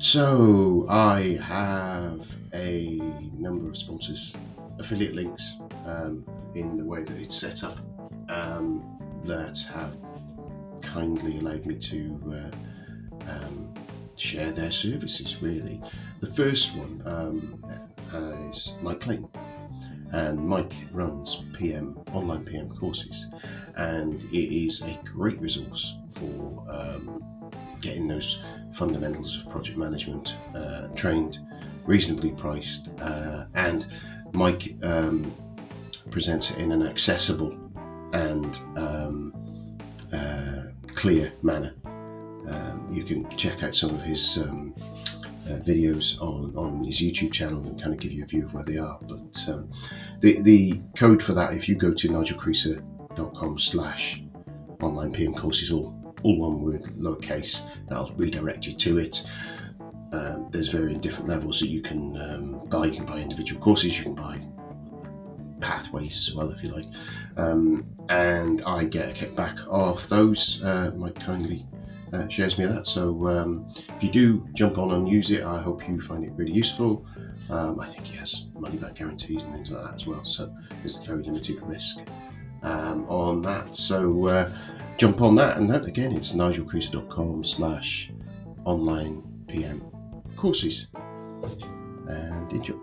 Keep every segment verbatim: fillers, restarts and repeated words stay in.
So I have a number of sponsors, affiliate links um, in the way that it's set up um, that have kindly allowed me to uh, um, share their services, really. The first one um, is Mike Clayton, and Mike runs P M online P M courses, and it is a great resource for um, getting those fundamentals of project management uh, trained, reasonably priced, uh, and Mike um, presents it in an accessible and um, uh, clear manner. Um, you can check out some of his um, uh, videos on, on his YouTube channel and kind of give you a view of where they are. But um, the the code for that, if you go to nigelcreaser.com slash online PM courses, all all one word, lowercase, that'll redirect you to it. Um, there's very different levels that you can um, buy. You can buy individual courses, you can buy pathways as well, if you like. Um, and I get a kickback off those. Uh, Mike kindly uh, shares me that. So um, if you do jump on and use it, I hope you find it really useful. Um, I think he has money back guarantees and things like that as well. So there's very limited risk um, on that. So uh, jump on that, and that again is nigelcreaser.com slash online PM courses, and enjoy.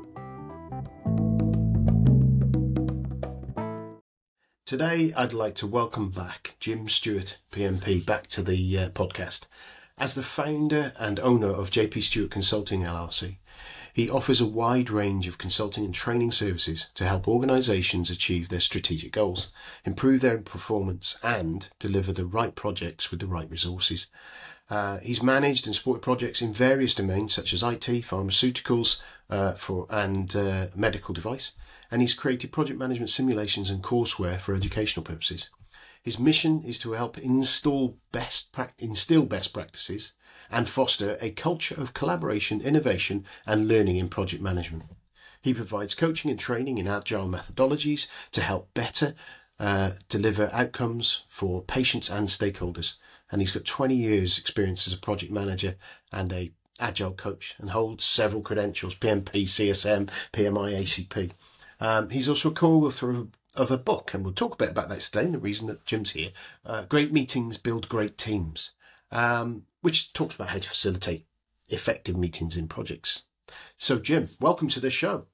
Today I'd like to welcome back Jim Stewart, P M P, back to the uh, podcast. As the founder and owner of J P Stewart Consulting L L C, he offers a wide range of consulting and training services to help organisations achieve their strategic goals, improve their performance, and deliver the right projects with the right resources. Uh, he's managed and supported projects in various domains such as I T, pharmaceuticals, uh, for and uh, medical device, and he's created project management simulations and courseware for educational purposes. His mission is to help install best pra- instill best practices and foster a culture of collaboration, innovation and learning in project management. He provides coaching and training in agile methodologies to help better uh, deliver outcomes for patients and stakeholders. And he's got twenty years experience as a project manager and a agile coach, and holds several credentials: P M P, C S M, P M I, A C P. Um, he's also a co-author of of a book, and we'll talk a bit about that today, and the reason that Jim's here. Uh, Great Meetings Build Great Teams, um, which talks about how to facilitate effective meetings in projects. So, Jim, welcome to the show.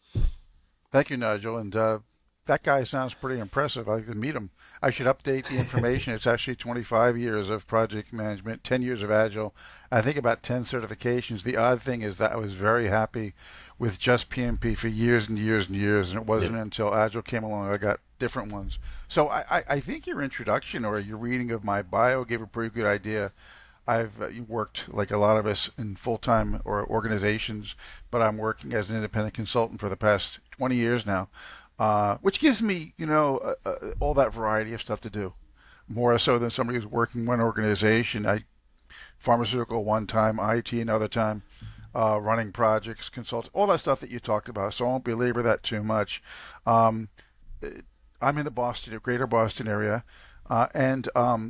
Thank you, Nigel. And uh, that guy sounds pretty impressive. I'd like to meet him. I should update the information. It's actually twenty-five years of project management, ten years of Agile, I think about ten certifications. The odd thing is that I was very happy with just P M P for years and years and years, and it wasn't yeah. until Agile came along I got different ones. So I, I think your introduction or your reading of my bio gave a pretty good idea. I've uh, worked, like a lot of us, in full-time or organizations, but I'm working as an independent consultant for the past twenty years now, uh, which gives me, you know, uh, uh, all that variety of stuff to do, more so than somebody who's working one organization. I pharmaceutical one time, I T another time, uh, running projects, consult, all that stuff that you talked about. So I won't belabor that too much. Um, I'm in the Boston, greater Boston area, uh, and um,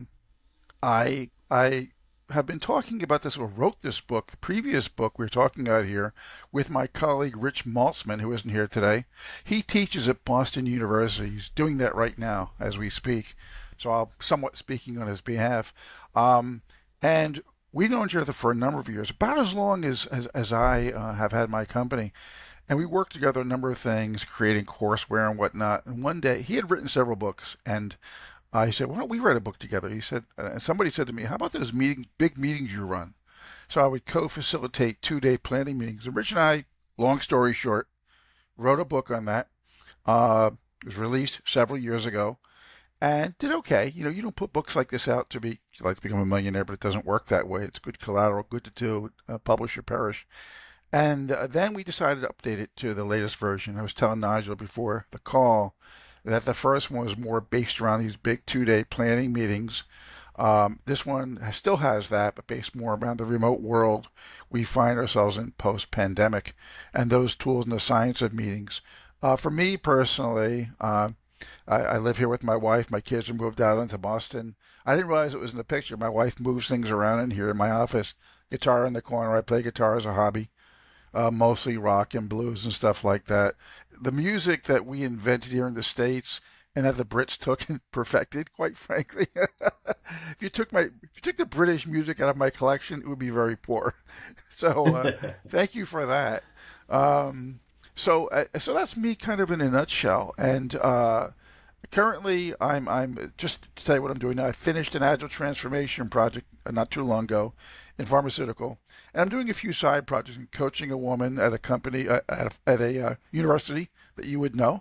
I I. have been talking about this, or wrote this book, the previous book we're talking about here, with my colleague Rich Maltzman, who isn't here today. He teaches at Boston University. He's doing that right now as we speak. So I'm somewhat speaking on his behalf. Um, and we've known each other for a number of years, about as long as, as, as I uh, have had my company. And we worked together a number of things, creating courseware and whatnot. And one day, he had written several books, and I said, why don't we write a book together? He said, uh, somebody said to me, how about those meeting, big meetings you run? So I would co-facilitate two-day planning meetings. And Rich and I, long story short, wrote a book on that. Uh, it was released several years ago and did okay. You know, you don't put books like this out to be, like to become a millionaire, but it doesn't work that way. It's good collateral, good to do, uh, publish or perish. And uh, then we decided to update it to the latest version. I was telling Nigel before the call that the first one was more based around these big two-day planning meetings. Um, this one has, still has that, but based more around the remote world we find ourselves in post-pandemic and those tools and the science of meetings. Uh, for me personally, uh, I, I live here with my wife. My kids are moved out into Boston. I didn't realize it was in the picture. My wife moves things around in here in my office. guitar in the corner. I play guitar as a hobby, uh, mostly rock and blues and stuff like that. The music that we invented here in the States and that the Brits took and perfected, quite frankly. if you took my, if you took the British music out of my collection, it would be very poor. So uh, thank you for that. Um, so uh, so that's me, kind of in a nutshell. And uh, currently, I'm I'm just to tell you what I'm doing now. I finished an agile transformation project not too long ago in pharmaceutical, and I'm doing a few side projects. I'm coaching a woman at a company uh, at a, at a uh, university that you would know.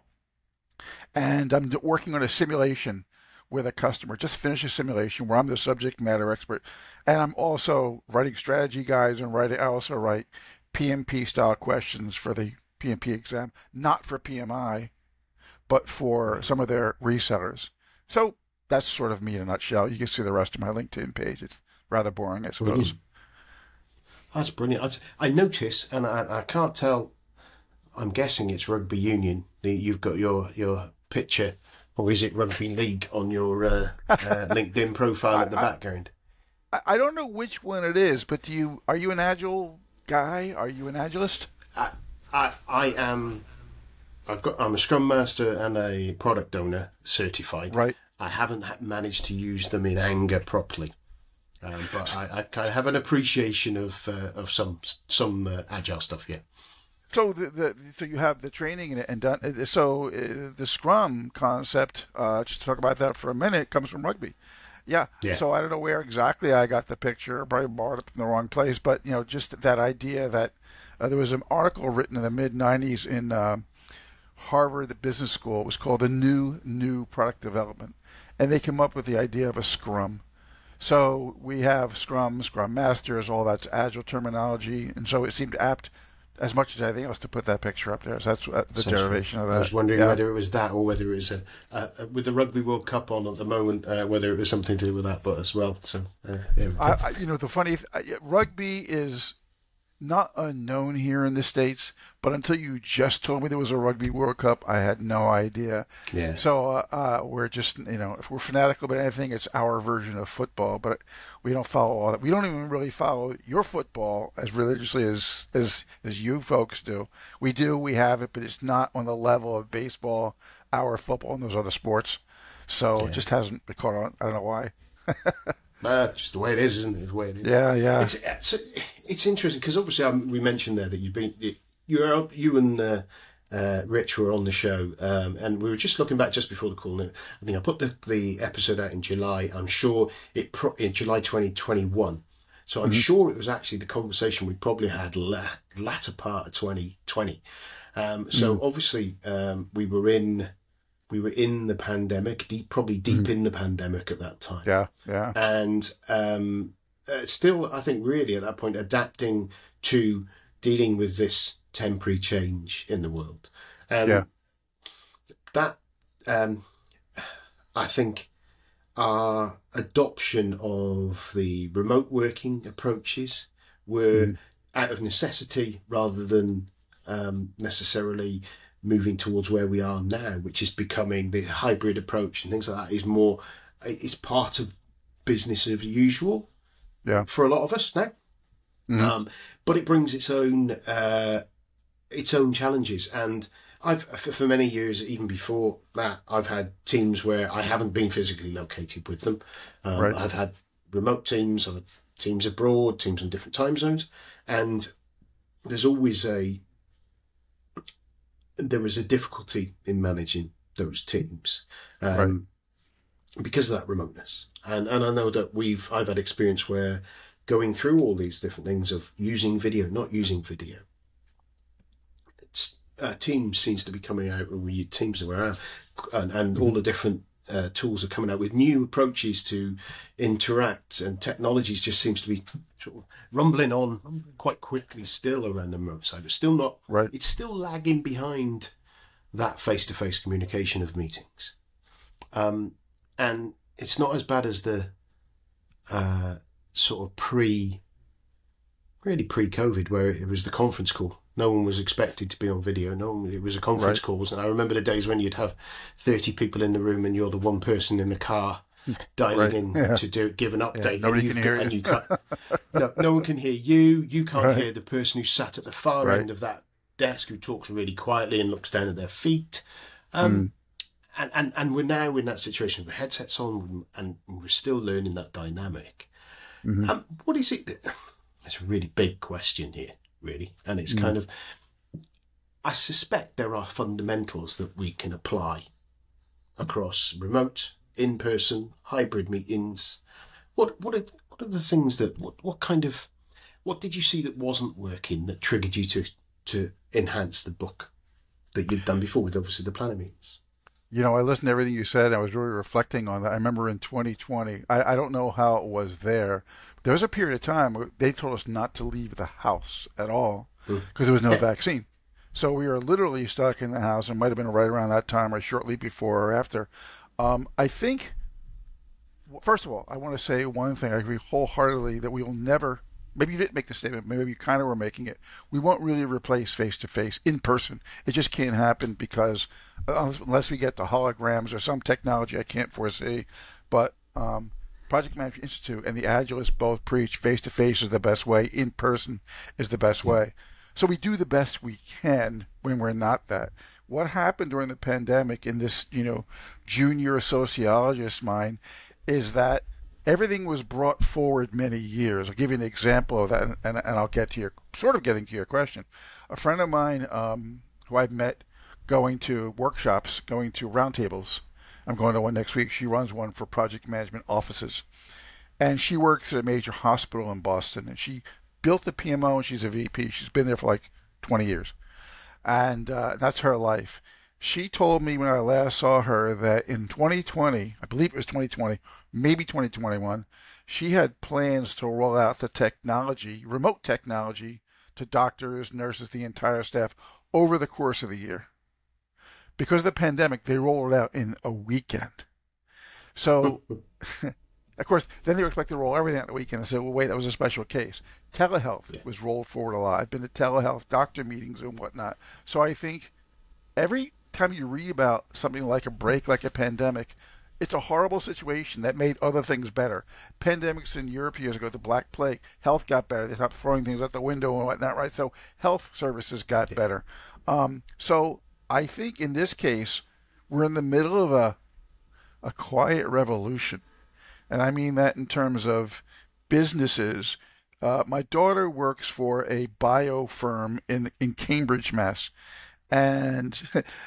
And I'm working on a simulation with a customer. Just finished a simulation where I'm the subject matter expert, and I'm also writing strategy guides and writing. I also write P M P style questions for the P M P exam, not for P M I, but for some of their resellers. So that's sort of me in a nutshell. You can see the rest of my LinkedIn page. It's rather boring, I suppose. Brilliant. That's brilliant. I, I notice, and I, I can't tell. I'm guessing it's rugby union. You've got your, your picture, or is it rugby league on your uh, uh, LinkedIn profile at the I, background? I, I don't know which one it is, but do you are you an agile guy? Are you an agilist? I, I, I am. I've got. I'm a Scrum Master and a product owner certified. Right. I haven't managed to use them in anger properly, um, but I, I kind of have an appreciation of uh, of some some uh, agile stuff. Yeah. So the, the so you have the training and, and done. So uh, the Scrum concept, uh, just to talk about that for a minute, comes from rugby. Yeah. yeah. So I don't know where exactly I got the picture. Probably bought it from the wrong place, but you know, just that idea that uh, there was an article written in the mid nineties in uh, Harvard Business School. It was called the New New Product Development, and they came up with the idea of a Scrum. So we have Scrum, Scrum Masters, all that's agile terminology, and so it seemed apt, as much as anything else, to put that picture up there. So that's uh, the derivation of that. I was wondering yeah. whether it was that or whether it was a, uh, with the Rugby World Cup on at the moment, uh, whether it was something to do with that, but as well. So, uh, yeah. I, I, you know, the funny th- rugby is not unknown here in the States, but until you just told me there was a Rugby World Cup, I had no idea. Yeah. So uh, uh, we're just, you know, if we're fanatical about anything, it's our version of football, but we don't follow all that. We don't even really follow your football as religiously as, as, as you folks do. We do, we have it, but it's not on the level of baseball, our football, and those other sports. So yeah. It just hasn't been caught on. I don't know why. Uh, just the way it is, isn't it? The way it is. Yeah, yeah. It's it's, it's interesting because obviously um, we mentioned there that you've been you were you and uh, uh, Rich were on the show, um, and we were just looking back just before the call. And I think I put the, the episode out in July. I'm sure it pro- in July twenty twenty-one. So I'm mm-hmm. sure it was actually the conversation we probably had la- latter part of twenty twenty. Um, so mm. obviously um, we were in. We were in the pandemic, deep, probably deep mm. in the pandemic at that time. Yeah, yeah. And um, uh, still, I think, really at that point, adapting to dealing with this temporary change in the world. Um, yeah. That, um, I think, our adoption of the remote working approaches were mm. out of necessity rather than um, necessarily moving towards where we are now, which is becoming the hybrid approach and things like that, is more, it's part of business as usual yeah. for a lot of us now. Mm-hmm. Um, but it brings its own uh, its own challenges. And I've, for many years, even before that, I've had teams where I haven't been physically located with them. Um, right. I've had remote teams, I've had teams abroad, teams in different time zones, and there's always a there was a difficulty in managing those teams um, right. because of that remoteness. And and I know that we've I've had experience where going through all these different things of using video, not using video. It's, uh, Teams seems to be coming out, or we Teams are out, and, and mm-hmm. all the different uh, tools are coming out with new approaches to interact, and technologies just seems to be sort of rumbling on quite quickly still around the remote side. It's still not, right. It's still lagging behind that face-to-face communication of meetings. Um, and it's not as bad as the uh, sort of pre, really pre-COVID, where it was the conference call. No one was expected to be on video. No one, it was a conference right. call. And I remember the days when you'd have thirty people in the room and you're the one person in the car dialing Right. in Yeah. to do give an Yeah. update, Nobody and, can you've hear got, and you. you can't. No, no one can hear you. You can't Right. hear the person who sat at the far Right. end of that desk who talks really quietly and looks down at their feet. Mm. Um, and, and and we're now in that situation with headsets on, and we're still learning that dynamic. Mhm. Um, what is it that? It's a really big question here, really, and it's Mm. kind of. I suspect there are fundamentals that we can apply across remote, in-person, hybrid meetings. What what are what are the things that what, what kind of what did you see that wasn't working that triggered you to to enhance the book that you'd done before with obviously the planner meetings? You know, I listened to everything you said. I was really reflecting on that. I remember in twenty twenty, I, I don't know how it was there. There was a period of time where they told us not to leave the house at all because Mm. there was no Yeah. vaccine. So we were literally stuck in the house. It might have been right around that time or shortly before or after. Um, I think, first of all, I want to say one thing. I agree wholeheartedly that we will never, maybe you didn't make the statement, maybe you kind of were making it. We won't really replace face-to-face in person. It just can't happen because uh, unless we get to holograms or some technology I can't foresee. But um, Project Management Institute and the Agilists both preach face-to-face is the best way, in person is the best way. So we do the best we can when we're not that. What happened during the pandemic in this, you know, junior sociologist mind is that everything was brought forward many years. I'll give you an example of that, and, and, and I'll get to your, sort of getting to your question. A friend of mine um, who I've met going to workshops, going to roundtables. I'm going to one next week. She runs one for project management offices. And she works at a major hospital in Boston, and she built the P M O, and she's a V P. She's been there for like twenty years, and uh, that's her life. She told me when I last saw her that in twenty twenty, I believe it was twenty twenty, maybe twenty twenty-one, she had plans to roll out the technology, remote technology, to doctors, nurses, the entire staff over the course of the year. Because of the pandemic, they rolled it out in a weekend. So of course, then they were expected to roll everything out the weekend. I said, well, wait, that was a special case. Telehealth Yeah. was rolled forward a lot. I've been to telehealth doctor meetings and whatnot. So I think every time you read about something like a break, like a pandemic, it's a horrible situation that made other things better. Pandemics in Europe years ago, the Black Plague, health got better. They stopped throwing things out the window and whatnot, right? So health services got better. Um, so I think in this case, we're in the middle of a a quiet revolution. And I mean that in terms of businesses. Uh, my daughter works for a bio firm in in Cambridge, Mass, and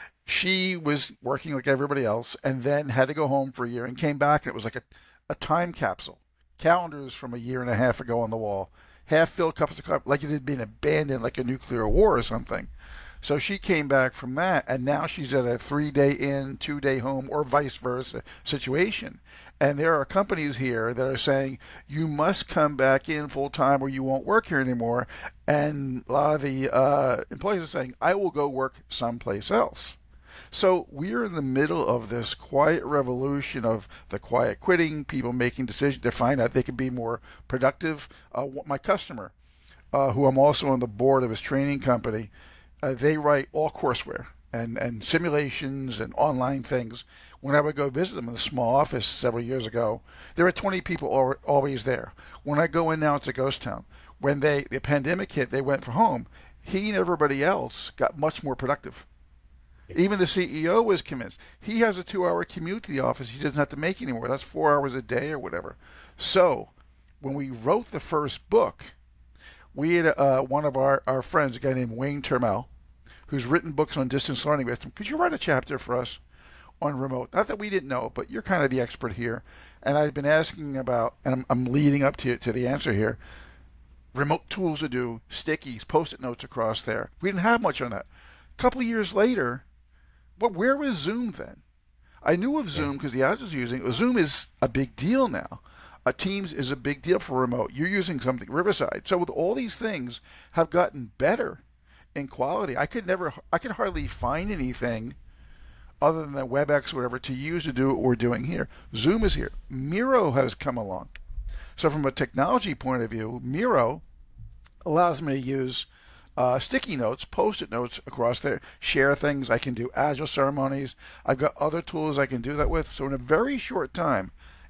she was working like everybody else, and then had to go home for a year and came back, and it was like a, a time capsule. Calendars from a year and a half ago on the wall, half filled cups of coffee, like it had been abandoned, like a nuclear war or something. So she came back from that, and now she's at a three-day in, two-day home, or vice versa situation. And there are companies here that are saying, you must come back in full-time or you won't work here anymore. And a lot of the uh, employees are saying, I will go work someplace else. So we're in the middle of this quiet revolution of the quiet quitting, people making decisions to find out they can be more productive. Uh, my customer, uh, who I'm also on the board of his training company, Uh, they write all courseware and, and simulations and online things. When I would go visit them in the small office several years ago, there were twenty people al- always there. When I go in now, it's a ghost town. When they the pandemic hit, they went for home. He and everybody else got much more productive. Even the C E O was convinced. He has a two-hour commute to the office he doesn't have to make anymore. That's four hours a day or whatever. So when we wrote the first book, we had uh, one of our, our friends, a guy named Wayne Termel, who's written books on distance learning with him. Could you write a chapter for us on remote? Not that we didn't know, but you're kind of the expert here. And I've been asking about, and I'm, I'm leading up to, to the answer here, remote tools to do, stickies, post-it notes across there. We didn't have much on that. A couple of years later, well, where was Zoom then? I knew of Zoom because the others was using it. Zoom is a big deal now. Uh, Teams is a big deal for remote. You're using something, Riverside. So with all these things have gotten better in quality. I could never, I could hardly find anything other than the WebEx or whatever to use to do what we're doing here. Zoom is here. Miro has come along. So from a technology point of view, Miro allows me to use uh, sticky notes, post-it notes across there, share things. I can do agile ceremonies. I've got other tools I can do that with. So in a very short time,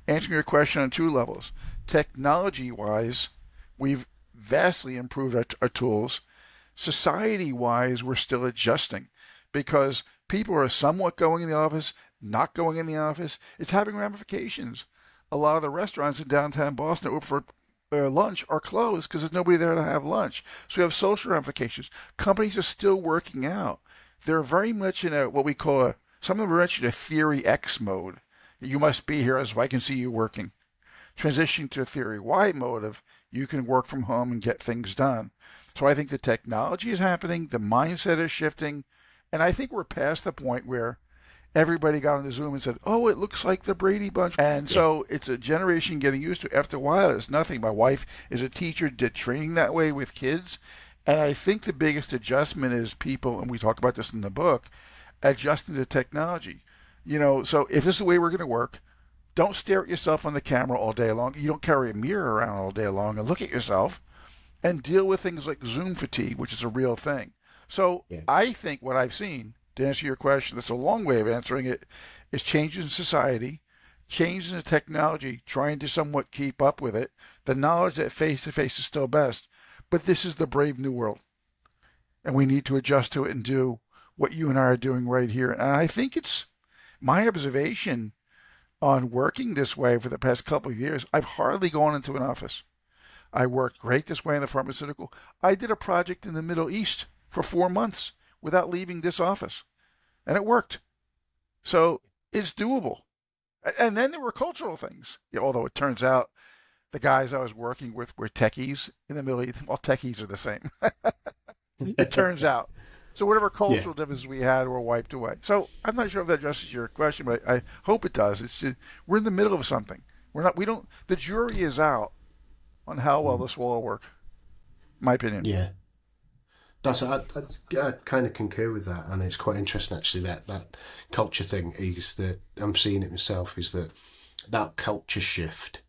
answering your question on two levels. Technology-wise, we've vastly improved our, our tools. Society-wise, we're still adjusting because people are somewhat going in the office, not going in the office. It's having ramifications. A lot of the restaurants in downtown Boston open for uh, lunch are closed because there's nobody there to have lunch. So we have social ramifications. Companies are still working out. They're very much in a what we call a, some of them are in a theory X mode. You must be here so I can see you working. Transitioning to a theory Y mode of you can work from home and get things done. So I think the technology is happening, the mindset is shifting, and I think we're past the point where everybody got on the Zoom and said, oh, it looks like the Brady Bunch. And yeah. So it's a generation getting used to it. After a while, it's nothing. My wife is a teacher, did training that way with kids. And I think the biggest adjustment is people, and we talk about this in the book, adjusting to technology. You know, so if this is the way we're going to work, don't stare at yourself on the camera all day long. You don't carry a mirror around all day long and look at yourself and deal with things like Zoom fatigue, which is a real thing. So yeah. I think what I've seen, to answer your question, that's a long way of answering it, is changes in society, changes in technology, trying to somewhat keep up with it, the knowledge that face-to-face is still best. But this is the brave new world, and we need to adjust to it and do what you and I are doing right here. And I think it's my observation on working this way for the past couple of years. I've hardly gone into an office. I worked great this way in the pharmaceutical. I did a project in the Middle East for four months without leaving this office, and it worked. So it's doable. And then there were cultural things, although it turns out the guys I was working with were techies in the Middle East. Well, techies are the same. It turns out. So whatever cultural yeah. differences we had were wiped away. So I'm not sure if that addresses your question, but I, I hope it does. It's just, we're in the middle of something. We're not. We don't. The jury is out on how well this will all work. My opinion. Yeah. That's I, I, I kind of concur with that, and it's quite interesting actually that that culture thing is that I'm seeing it myself. Is that that culture shift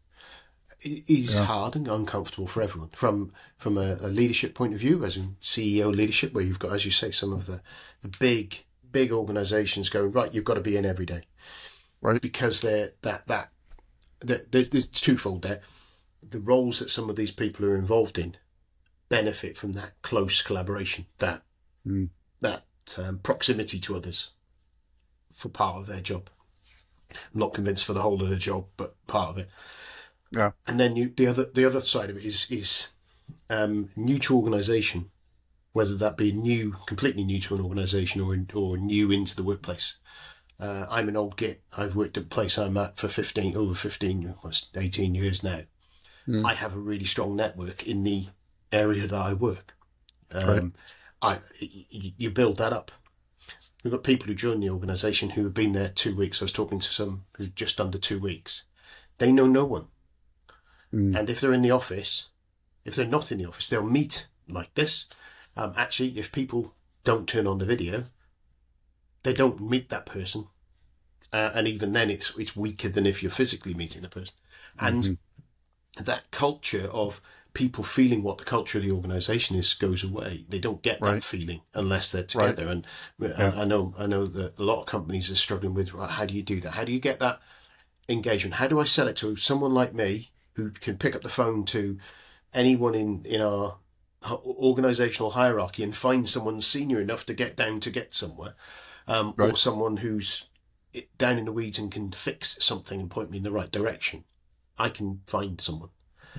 is yeah. hard and uncomfortable for everyone from from a, a leadership point of view, as in C E O leadership, where you've got, as you say, some of the, the big big organisations going, right, you've got to be in every day, right? Because they're that that they're, there's, there's twofold there. The roles that some of these people are involved in benefit from that close collaboration, that mm. that um, proximity to others for part of their job. I'm not convinced for the whole of the job, but part of it. Yeah, and then you, the other the other side of it is is um, new to organisation, whether that be new, completely new to an organisation, or or new into the workplace. Uh, I'm an old git. I've worked at the place I'm at for fifteen over fifteen, almost eighteen years now. Mm. I have a really strong network in the area that I work. Um, right. I you build that up. We've got people who join the organisation who have been there two weeks. I was talking to some who just under two weeks. They know no one. Mm. And if they're in the office, if they're not in the office, they'll meet like this. Um, actually, if people don't turn on the video, they don't meet that person. Uh, and even then, it's it's weaker than if you're physically meeting the person. And mm-hmm. that culture of people feeling what the culture of the organisation is goes away. They don't get right. that feeling unless they're together. Right. And yeah. I, I know I know that a lot of companies are struggling with, right, how do you do that? How do you get that engagement? How do I sell it to someone like me, who can pick up the phone to anyone in, in our organisational hierarchy and find someone senior enough to get down to get somewhere, um, right. or someone who's down in the weeds and can fix something and point me in the right direction. I can find someone.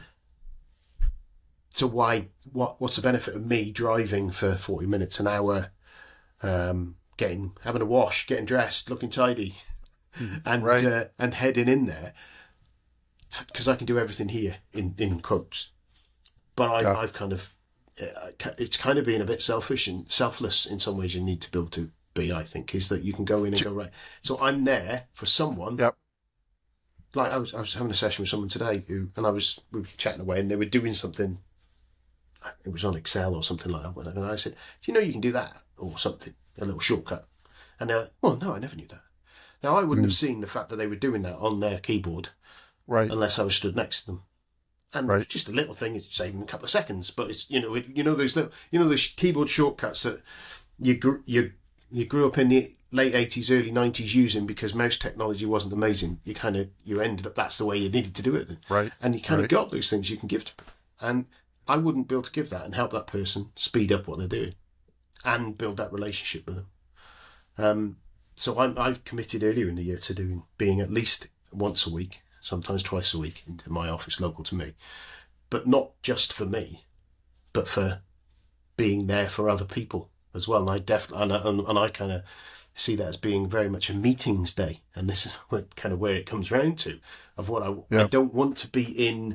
So why? What? What's the benefit of me driving for forty minutes, an hour, um, getting having a wash, getting dressed, looking tidy, and right. uh, and heading in there? Because I can do everything here in, in quotes, but I, yeah. I've kind of it's kind of being a bit selfish and selfless in some ways. You need to be able to be, I think, is that you can go in and go right. So I'm there for someone. Yep. Like I was, I was having a session with someone today who, and I was we were chatting away, and they were doing something. It was on Excel or something like that. Whatever. And I said, "Do you know you can do that or something? A little shortcut." And they're like, "Well, no, I never knew that." Now I wouldn't mm. have seen the fact that they were doing that on their keyboard. Right. Unless I was stood next to them, and right. just a little thing, it's saving a couple of seconds. But it's you know it, you know those little you know those keyboard shortcuts that you gr- you you grew up in the late eighties, early nineties using because mouse technology wasn't amazing. You kind of, you ended up, that's the way you needed to do it. Right. And you kind right. of got those things you can give to people. And I wouldn't be able to give that and help that person speed up what they're doing and build that relationship with them. Um, so I'm, I've committed earlier in the year to doing, being at least once a week, sometimes twice a week, into my office local to me. But not just for me, but for being there for other people as well. And I definitely, and I, and, and I kind of see that as being very much a meetings day. And this is what, kind of where it comes round to, of what I, yeah. I don't want to be in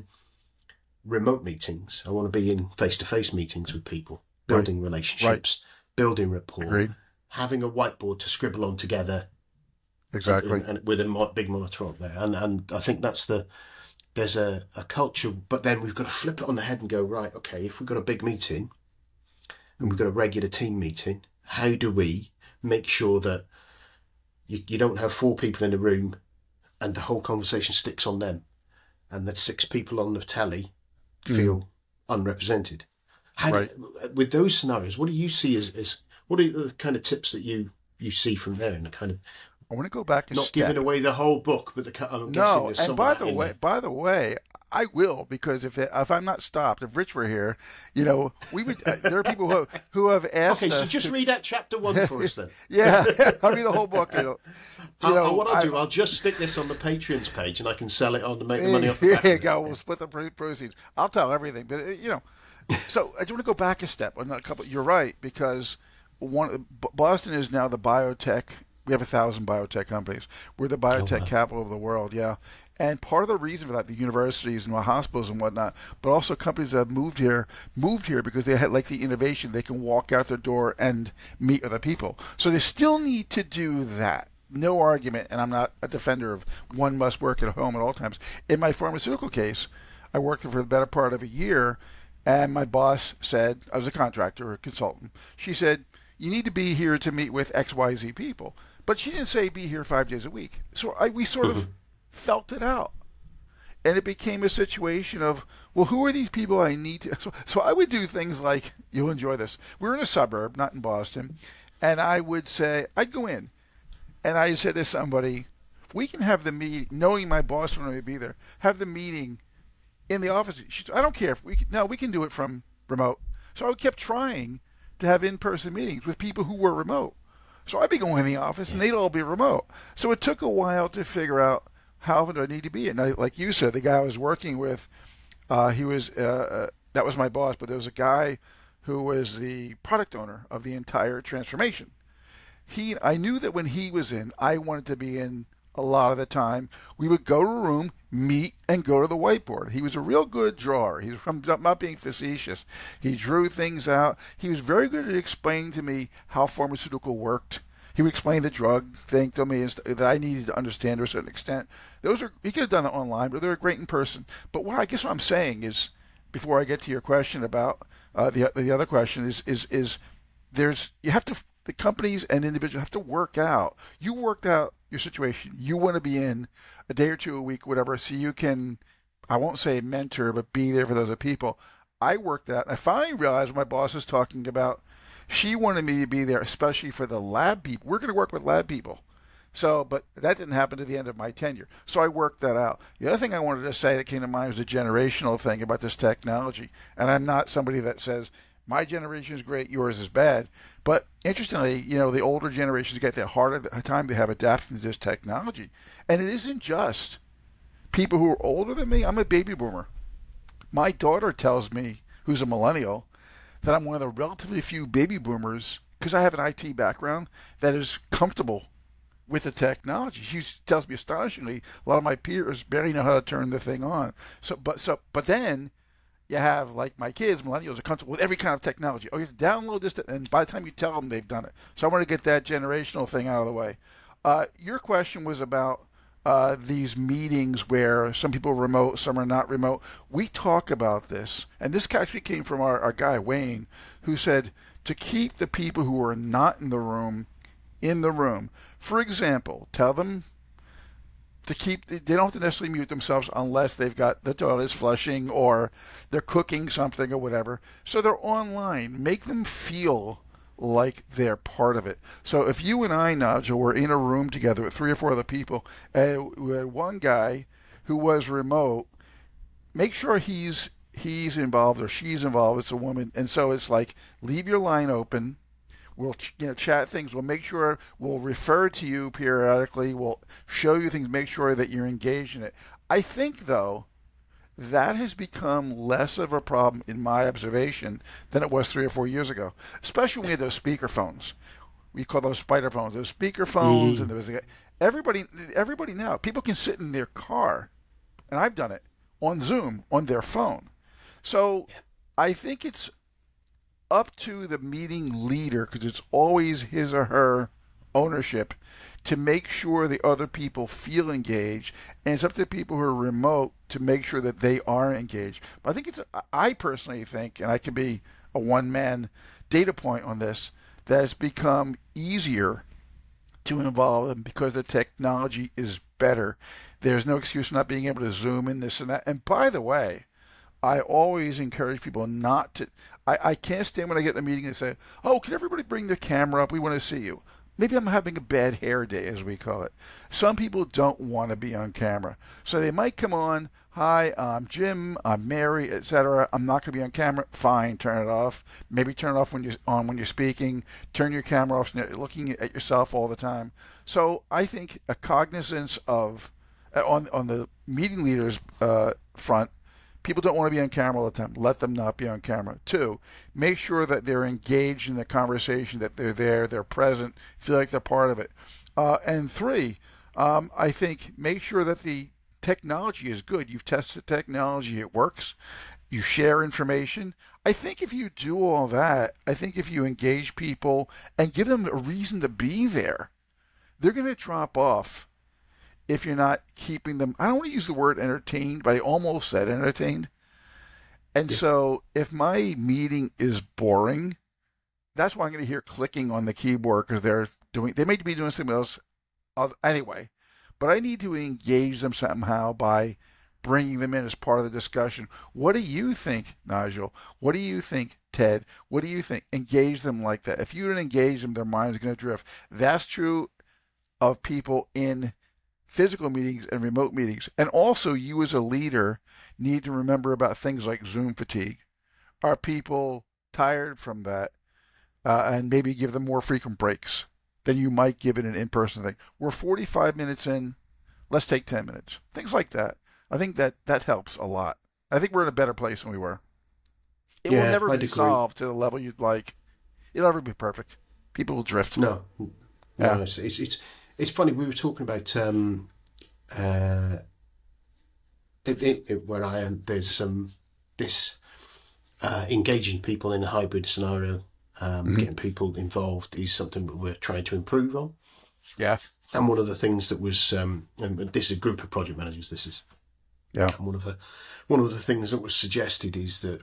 remote meetings. I want to be in face-to-face meetings with people, building right. relationships, right. building rapport, Agreed. Having a whiteboard to scribble on together. Exactly. And, and with a big monitor up there. And, and I think that's the, there's a, a culture, but then we've got to flip it on the head and go, right, okay, if we've got a big meeting and we've got a regular team meeting, how do we make sure that you, you don't have four people in a room and the whole conversation sticks on them and that six people on the telly feel mm. unrepresented? How right. do, with those scenarios, what do you see as, as what are the kind of tips that you, you see from there and the kind of, I want to go back and not step. giving away the whole book, but the I'm no. Guessing And by the way, there. by the way, I will, because if it, if I'm not stopped, if Rich were here, you know, we would. Uh, there are people who who have asked. Okay, so us just to, read out chapter one for us then. Yeah, I'll read the whole book. You know, you know I'll, what I'll I, do, I'll just stick this on the Patreon's page, and I can sell it on to make the money off the There back you of it. go. We'll split the proceeds. I'll tell everything, but uh, you know. So I just want to go back a step on a couple. You're right, because one Boston is now the biotech. We have a thousand biotech companies. We're the biotech oh, wow. capital of the world, yeah. And part of the reason for that, the universities and the hospitals and whatnot, but also companies that have moved here, moved here because they had like the innovation. They can walk out their door and meet other people. So they still need to do that. No argument, and I'm not a defender of one must work at home at all times. In my pharmaceutical case, I worked for the better part of a year, and my boss said, I was a contractor or a consultant, she said, you need to be here to meet with X Y Z people. But she didn't say be here five days a week. So I, we sort of felt it out. And it became a situation of, well, who are these people I need to... So, so I would do things like, you'll enjoy this. We're in a suburb, not in Boston. And I would say, I'd go in. And I said to somebody, we can have the meeting, knowing my boss would be there, have the meeting in the office. She said, I don't care. If we can, no, we can do it from remote. So I kept trying to have in-person meetings with people who were remote. So I'd be going in the office, and they'd all be remote. So it took a while to figure out how often do I need to be. And I, like you said, the guy I was working with, uh, he was uh, uh, that was my boss, but there was a guy who was the product owner of the entire transformation. He, I knew that when he was in, I wanted to be in a lot of the time. We would go to a room, meet, and go to the whiteboard. He was a real good drawer. He's from not being facetious. He drew things out. He was very good at explaining to me how pharmaceutical worked. He would explain the drug thing to me that I needed to understand to a certain extent. Those are he could have done it online, but they were great in person. But what I guess what I'm saying is, before I get to your question about uh, the the other question is is is there's you have to the companies and individuals have to work out. You worked out your situation. You want to be in a day or two a week, whatever, so you can, I won't say mentor, but be there for those other people. I worked that. I finally realized what my boss was talking about. She wanted me to be there, especially for the lab people. We're going to work with lab people. So, but that didn't happen to the end of my tenure. So I worked that out. The other thing I wanted to say that came to mind was the generational thing about this technology. And I'm not somebody that says, my generation is great, yours is bad. But interestingly, you know, the older generations get the harder time they have adapting to this technology. And it isn't just people who are older than me. I'm a baby boomer. My daughter tells me, who's a millennial, that I'm one of the relatively few baby boomers, because I have an I T background, that is comfortable with the technology. She tells me astonishingly, a lot of my peers barely know how to turn the thing on. So, but so, but then you have, like my kids, millennials, are comfortable with every kind of technology. Oh, you have to download this, and by the time you tell them, they've done it. So I want to get that generational thing out of the way. Uh, your question was about uh, these meetings where some people are remote, some are not remote. We talk about this, and this actually came from our, our guy, Wayne, who said to keep the people who are not in the room in the room. For example, tell them to keep, they don't have to necessarily mute themselves unless they've got the toilets flushing or they're cooking something or whatever. So they're online. Make them feel like they're part of it. So if you and I, Nigel, were in a room together with three or four other people, and we had one guy who was remote, make sure he's he's involved or she's involved. It's a woman, and so it's like leave your line open. We'll you know chat things. We'll make sure we'll refer to you periodically. We'll show you things. Make sure that you're engaged in it. I think though that has become less of a problem in my observation than it was three or four years ago. Especially when we had those speaker phones. We call those spider phones. Those speaker phones, mm. and there was a, everybody. Everybody now. People can sit in their car, and I've done it on Zoom on their phone. So yeah. I think it's up to the meeting leader, because it's always his or her ownership, to make sure the other people feel engaged, and it's up to the people who are remote to make sure that they are engaged. But I think it's, I personally think, and I can be a one-man data point on this, that it's become easier to involve them because the technology is better. There's no excuse for not being able to zoom in this and that. And by the way, I always encourage people not to, I, I can't stand when I get in a meeting and say, oh, can everybody bring their camera up? We want to see you. Maybe I'm having a bad hair day, as we call it. Some people don't want to be on camera. So they might come on, hi, I'm Jim, I'm Mary, et cetera. I'm not going to be on camera. Fine, turn it off. Maybe turn it off when you're on when you're speaking. Turn your camera off so you're looking at yourself all the time. So I think a cognizance of, on, on the meeting leaders uh, front, people don't want to be on camera all the time. Let them not be on camera. Two, make sure that they're engaged in the conversation, that they're there, they're present, feel like they're part of it. Uh, and three, um, I think make sure that the technology is good. You've tested technology, it works. You share information. I think if you do all that, I think if you engage people and give them a reason to be there, they're going to drop off. If you're not keeping them, I don't want to use the word entertained, but I almost said entertained. And yeah. So if my meeting is boring, that's why I'm going to hear clicking on the keyboard, because they're doing, they may be doing something else anyway, but I need to engage them somehow by bringing them in as part of the discussion. What do you think, Nigel? What do you think, Ted? What do you think? Engage them like that. If you don't engage them, their mind's going to drift. That's true of people in physical meetings and remote meetings. And also, you as a leader need to remember about things like Zoom fatigue. Are people tired from that? Uh, and maybe give them more frequent breaks than you might give in an in-person thing. We're forty-five minutes in, let's take ten minutes. Things like that. I think that that helps a lot. I think we're in a better place than we were. It yeah, will never I'd be agree. solved to the level you'd like. It'll never be perfect. People will drift. No. No, yeah. it's, it's, it's It's funny, we were talking about um, uh, it, it, it, where I am, there's some, this uh, engaging people in a hybrid scenario, um, mm-hmm. getting people involved is something that we're trying to improve on. Yeah. And one of the things that was, um, and this is a group of project managers, this is. Yeah. And one of the, one of the things that was suggested is that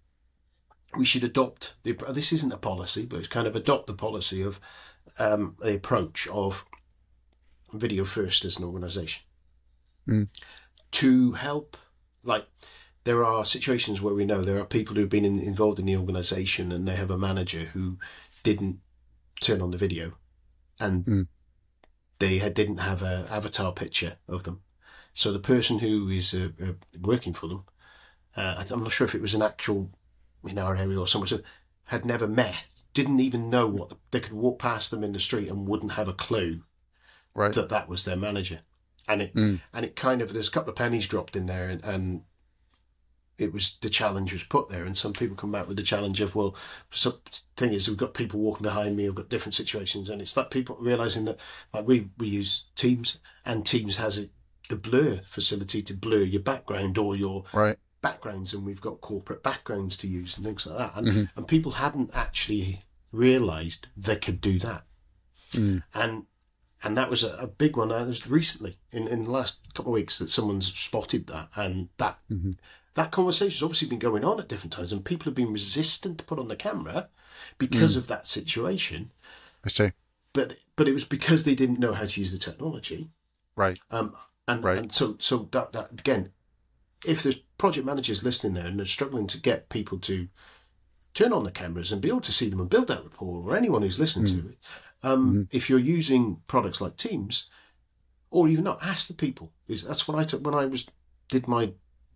we should adopt, the, this isn't a policy, but it's kind of adopt the policy of um, the approach of video first as an organisation mm. to help. Like, there are situations where we know there are people who've been in, involved in the organisation and they have a manager who didn't turn on the video and mm. they had, didn't have an avatar picture of them. So the person who is uh, uh, working for them, uh, I'm not sure if it was an actual in our area or somewhere, so had never met, didn't even know what the, they could walk past them in the street and wouldn't have a clue. Right. That that was their manager, and it mm. and it kind of, there's a couple of pennies dropped in there, and, and it was, the challenge was put there, and some people come back with the challenge of, well, some thing is we've got people walking behind me, we've got different situations, and it's like people realizing that, like, we we use Teams, and Teams has it, the blur facility to blur your background or your right. backgrounds, and we've got corporate backgrounds to use and things like that, and mm-hmm. and people hadn't actually realized they could do that, mm. and. And that was a, a big one. Uh, was recently, in, in the last couple of weeks, that someone's spotted that. And that mm-hmm. that conversation's obviously been going on at different times. And people have been resistant to put on the camera because mm. of that situation. I see. But but it was because they didn't know how to use the technology. Right. Um. And, right. and so, so that, that, again, if there's project managers listening there and they're struggling to get people to turn on the cameras and be able to see them and build that rapport, or anyone who's listening mm. to it. Um, mm-hmm. If you're using products like Teams, or even not, ask the people. That's what I took when I was did my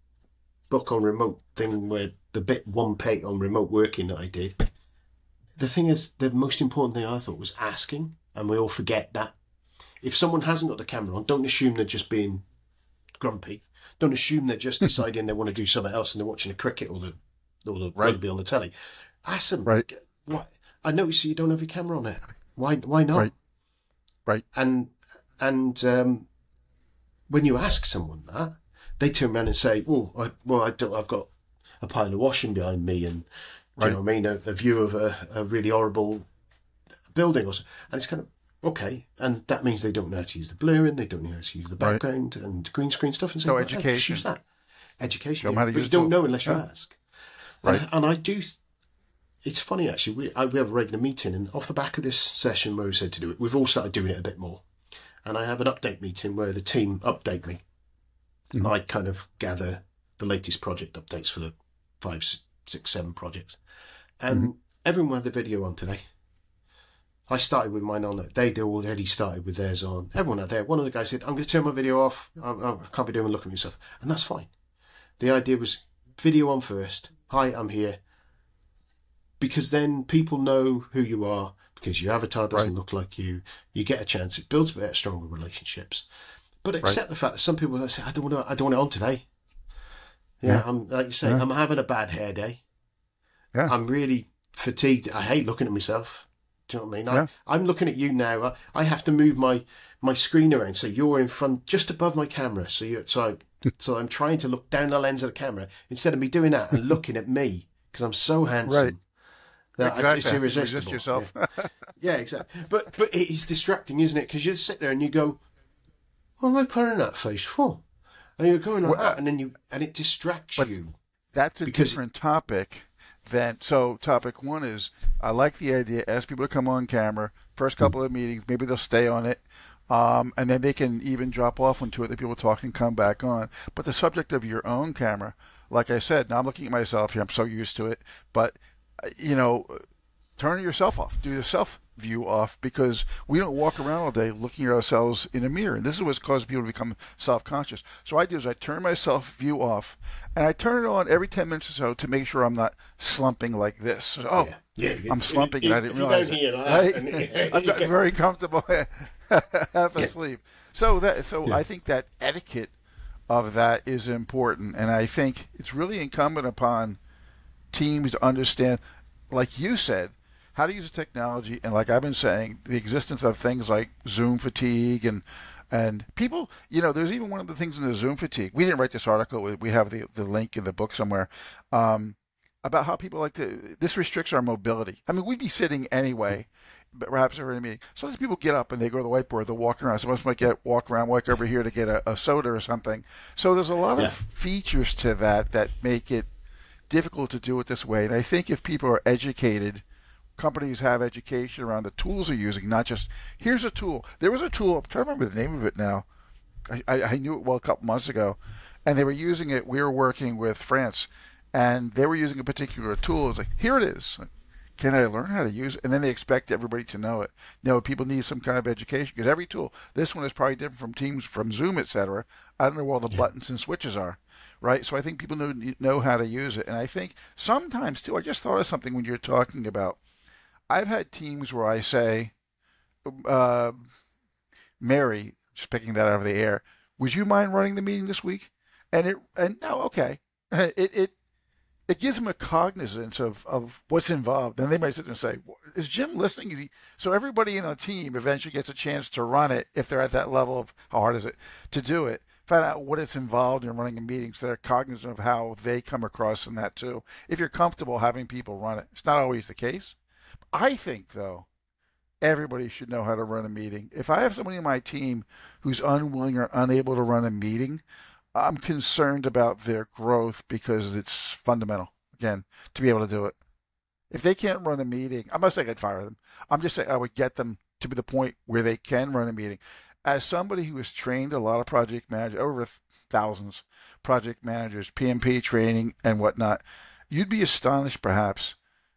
book on remote thing, where the bit one page on remote working that I did. The thing is, the most important thing I thought was asking, and we all forget that. If someone hasn't got the camera on, don't assume they're just being grumpy. Don't assume they're just deciding they want to do something else and they're watching the cricket or the or the right. rugby on the telly. Ask them. Right. What? I notice you don't have your camera on there. Why? Why not? Right. Right. And and um, when you ask someone that, they turn around and say, "Oh, I, well, I don't. I've got a pile of washing behind me, and do you know what I mean? A, a view of a, a really horrible building, or so." And it's kind of okay, and that means they don't know how to use the blurring, they don't know how to use the background right. and green screen stuff, and say, no well, education. Just use that education, yeah. but you don't know unless you yeah. ask. Right. And, and I do. It's funny actually. We I, we have a regular meeting, and off the back of this session where we said to do it, we've all started doing it a bit more. And I have an update meeting where the team update me. Mm-hmm. I kind of gather the latest project updates for the five, six, seven projects, and mm-hmm. everyone had the video on today. I started with mine on. They'd already started with theirs on. Everyone had there. One of the guys said, "I'm going to turn my video off. I, I can't be doing a look at myself," and that's fine. The idea was video on first. Hi, I'm here. Because then people know who you are, because your avatar doesn't right. look like you. You get a chance. It builds better, stronger relationships. But accept right. the fact that some people say, "I don't want to. I don't want it on today." Yeah, yeah. I'm like you say, yeah. I'm having a bad hair day. Yeah. I'm really fatigued. I hate looking at myself. Do you know what I mean? Yeah. I, I'm looking at you now. I, I have to move my, my screen around so you're in front, just above my camera. So you, so I, so I'm trying to look down the lens of the camera instead of me doing that and looking at me because I'm so handsome. Right. That exactly. It's irresistible. Resist yourself. Yeah. yeah, exactly. But but it is distracting, isn't it? Because you sit there and you go, "What am I putting that face for?" And you're going like well, that, and then you and it distracts you. That's a different it, topic. Then, so topic one is, I like the idea, ask people to come on camera, first couple of meetings, maybe they'll stay on it, um, and then they can even drop off when two other people talk and come back on. But the subject of your own camera, like I said, now I'm looking at myself here, I'm so used to it, but, you know, turn yourself off, do the self view off, because we don't walk around all day looking at ourselves in a mirror, and this is what's causing people to become self-conscious. So what I do is I turn my self view off, and I turn it on every ten minutes or so to make sure I'm not slumping like this. So, oh, yeah. Yeah, I'm slumping, and I didn't realize it. Right? I've gotten very comfortable half asleep. Yeah. So that, so yeah. I think that etiquette of that is important, and I think it's really incumbent upon teams to understand, like you said, how to use the technology, and like I've been saying, the existence of things like Zoom fatigue, and and people, you know, there's even one of the things in the Zoom fatigue. We didn't write this article. We have the, the link in the book somewhere um, about how people like to, this restricts our mobility. I mean, we'd be sitting anyway, but perhaps we're in a meeting. Sometimes people get up and they go to the whiteboard, they'll walk around. Someone might get, walk around, walk over here to get a, a soda or something. So there's a lot yeah. of features to that that make it difficult to do it this way. And I think if people are educated, companies have education around the tools they're using, not just, here's a tool. There was a tool, I'm trying to remember the name of it now. I, I, I knew it well a couple months ago, and they were using it. We were working with France, and they were using a particular tool. It's like, here it is. Can I learn how to use it? And then they expect everybody to know it. No, people need some kind of education, because every tool, this one is probably different from Teams, from Zoom, et cetera. I don't know where all the yeah. buttons and switches are. Right, so I think people know, know how to use it. And I think sometimes, too, I just thought of something when you're talking about, I've had teams where I say, uh, Mary, just picking that out of the air, would you mind running the meeting this week? And it, and no, okay. It, it, it gives them a cognizance of, of what's involved. And they might sit there and say, is Jim listening? Is he? So everybody in the team eventually gets a chance to run it, if they're at that level of, how hard is it to do it? Find out what it's involved in running a meeting, so they're cognizant of how they come across in that too. If you're comfortable having people run it, it's not always the case. I think, though, everybody should know how to run a meeting. If I have somebody in my team who's unwilling or unable to run a meeting, I'm concerned about their growth, because it's fundamental, again, to be able to do it. If they can't run a meeting, I'm not saying I'd fire them. I'm just saying I would get them to be the point where they can run a meeting. As somebody who has trained a lot of project managers, over thousands project managers, P M P training and whatnot, you'd be astonished perhaps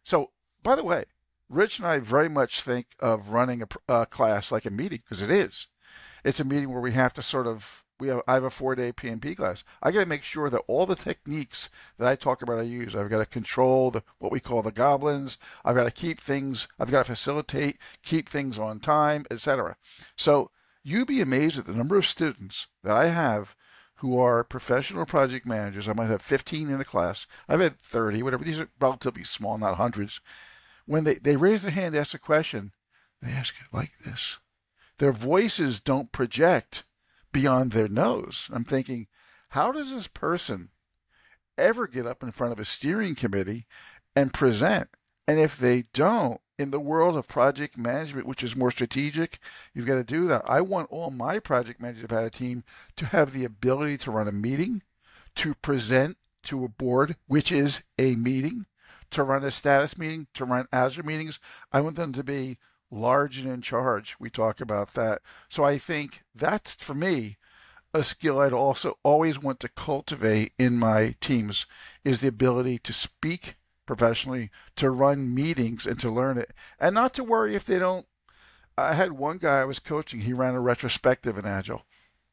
So, by the way, Rich and I very much think of running a, a class like a meeting, because it is. It's a meeting where we have to sort of, we have, I have a four-day P M P class. I got to make sure that all the techniques that I talk about I use. I've got to control the, what we call the goblins. I've got to keep things, I've got to facilitate, keep things on time, et cetera. So you'd be amazed at the number of students that I have who are professional project managers. I might have fifteen in a class. I've had thirty, whatever. These are relatively small, not hundreds. When they, they raise their hand, ask a question, they ask it like this. Their voices don't project beyond their nose. I'm thinking, how does this person ever get up in front of a steering committee and present? And if they don't, in the world of project management, which is more strategic, you've got to do that. I want all my project managers who've had a team to have the ability to run a meeting, to present to a board, which is a meeting, to run a status meeting, to run Azure meetings. I want them to be large and in charge. We talk about that. So I think that's, for me, a skill I'd also always want to cultivate in my teams, is the ability to speak professionally, to run meetings, and to learn it, and not to worry if they don't. I had one guy I was coaching, he ran a retrospective in Agile.